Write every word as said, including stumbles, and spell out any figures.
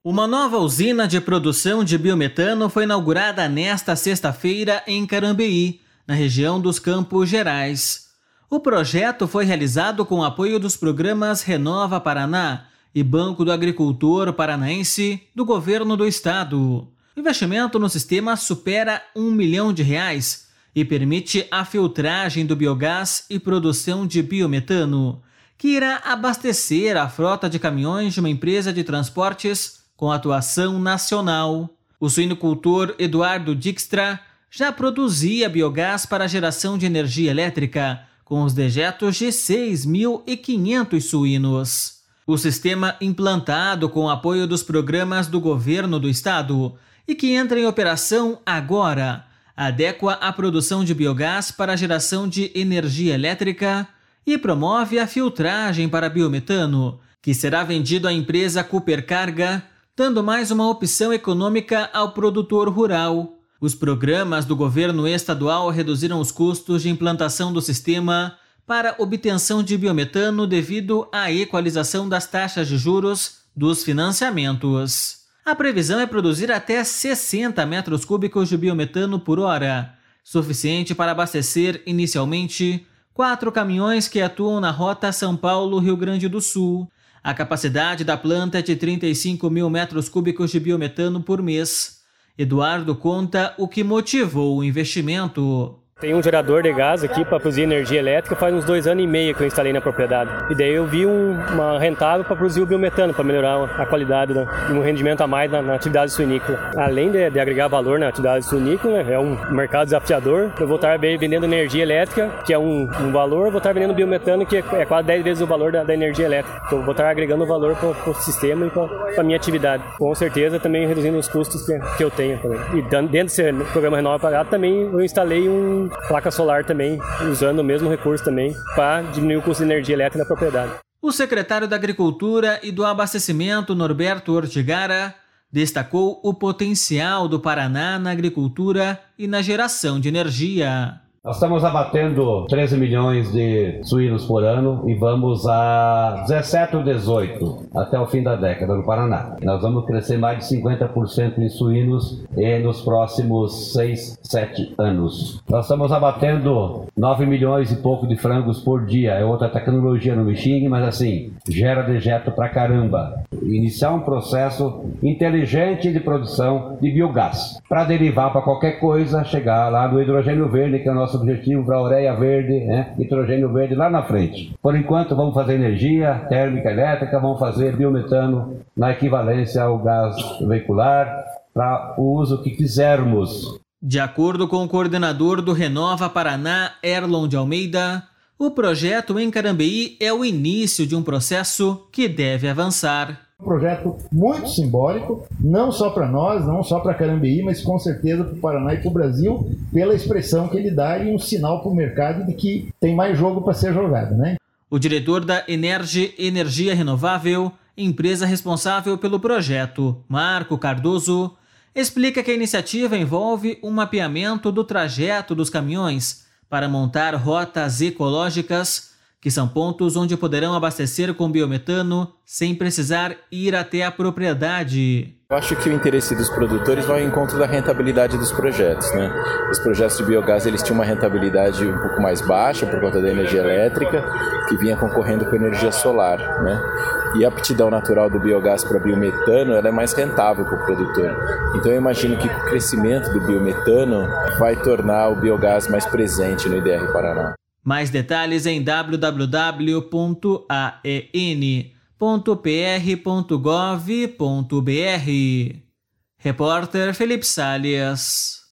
Uma nova usina de produção de biometano foi inaugurada nesta sexta-feira em Carambeí, na região dos Campos Gerais. O projeto foi realizado com o apoio dos programas Renova Paraná e Banco do Agricultor Paranaense do Governo do Estado. O investimento no sistema supera um milhão de reais e permite a filtragem do biogás e produção de biometano, que irá abastecer a frota de caminhões de uma empresa de transportes com atuação nacional. O suinocultor Eduardo Dijkstra já produzia biogás para a geração de energia elétrica com os dejetos de seis mil e quinhentos suínos. O sistema, implantado com o apoio dos programas do governo do estado e que entra em operação agora, adequa a produção de biogás para a geração de energia elétrica e promove a filtragem para biometano, que será vendido à empresa Cooper Carga, dando mais uma opção econômica ao produtor rural. Os programas do governo estadual reduziram os custos de implantação do sistema para obtenção de biometano devido à equalização das taxas de juros dos financiamentos. A previsão é produzir até sessenta metros cúbicos de biometano por hora, suficiente para abastecer inicialmente quatro caminhões que atuam na rota São Paulo-Rio Grande do Sul. A capacidade da planta é de trinta e cinco mil metros cúbicos de biometano por mês. Eduardo conta o que motivou o investimento. Tem um gerador de gás aqui para produzir energia elétrica faz uns dois anos e meio que eu instalei na propriedade. E daí eu vi um, uma rentável para produzir o biometano, para melhorar a qualidade e um rendimento a mais na, na atividade suinícola. Além de, de agregar valor na atividade suinícola, é um mercado desafiador. Eu vou estar vendendo energia elétrica, que é um, um valor, vou estar vendendo biometano, que é, é quase dez vezes o valor da, da energia elétrica. Então eu vou estar agregando valor para o sistema e para a minha atividade. Com certeza também reduzindo os custos que, que eu tenho também. E dentro desse programa Renova Paraná também eu instalei um placa solar também, usando o mesmo recurso também para diminuir o custo de energia elétrica na propriedade. O secretário da Agricultura e do Abastecimento, Norberto Ortigara, destacou o potencial do Paraná na agricultura e na geração de energia. Nós estamos abatendo treze milhões de suínos por ano e vamos a dezessete ou dezoito até o fim da década no Paraná. Nós vamos crescer mais de cinquenta por cento em suínos nos próximos seis, sete anos. Nós estamos abatendo nove milhões e pouco de frangos por dia. É outra tecnologia, não me xingue, mas assim, gera dejeto pra caramba. Iniciar um processo inteligente de produção de biogás para derivar para qualquer coisa, chegar lá no hidrogênio verde, que é o nosso objetivo para a ureia verde, né? Nitrogênio verde lá na frente. Por enquanto vamos fazer energia térmica elétrica, vamos fazer biometano na equivalência ao gás veicular para o uso que quisermos. De acordo com o coordenador do Renova Paraná, Erlon de Almeida, o projeto em Carambeí é o início de um processo que deve avançar. Um projeto muito simbólico, não só para nós, não só para Carambeí, mas com certeza para o Paraná e para o Brasil, pela expressão que ele dá e um sinal para o mercado de que tem mais jogo para ser jogado, né? O diretor da Energy Energia Renovável, empresa responsável pelo projeto, Marco Cardoso, explica que a iniciativa envolve um mapeamento do trajeto dos caminhões para montar rotas ecológicas, que são pontos onde poderão abastecer com biometano sem precisar ir até a propriedade. Eu acho que o interesse dos produtores vai ao encontro da rentabilidade dos projetos, né? Os projetos de biogás, eles tinham uma rentabilidade um pouco mais baixa por conta da energia elétrica, que vinha concorrendo com a energia solar, né? E a aptidão natural do biogás para biometano, ela é mais rentável para o produtor. Então eu imagino que o crescimento do biometano vai tornar o biogás mais presente no I D R Paraná. Mais detalhes em w w w ponto a e n ponto p r ponto gov ponto b r. Repórter Felipe Salles.